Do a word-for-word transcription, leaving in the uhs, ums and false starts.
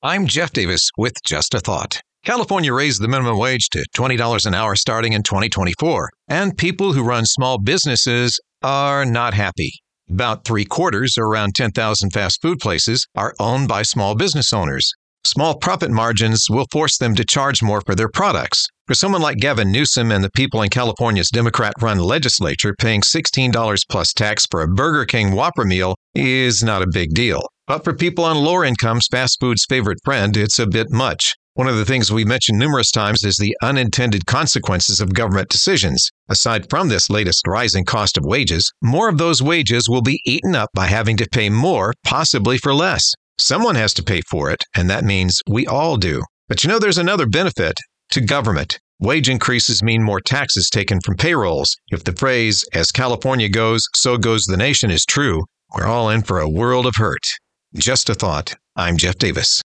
I'm Jeff Davis with Just a Thought. California raised the minimum wage to twenty dollars an hour starting in twenty twenty-four, and people who run small businesses are not happy. About three quarters, or around ten thousand fast food places, are owned by small business owners. Small profit margins will force them to charge more for their products. For someone like Gavin Newsom and the people in California's Democrat-run legislature, paying sixteen dollars plus tax for a Burger King Whopper meal is not a big deal. But for people on lower incomes, fast food's favorite friend, it's a bit much. One of the things we've mentioned numerous times is the unintended consequences of government decisions. Aside from this latest rising cost of wages, more of those wages will be eaten up by having to pay more, possibly for less. Someone has to pay for it, and that means we all do. But you know, there's another benefit to government. Wage increases mean more taxes taken from payrolls. If the phrase, "as California goes, so goes the nation," is true, we're all in for a world of hurt. Just a thought. I'm Jeff Davis.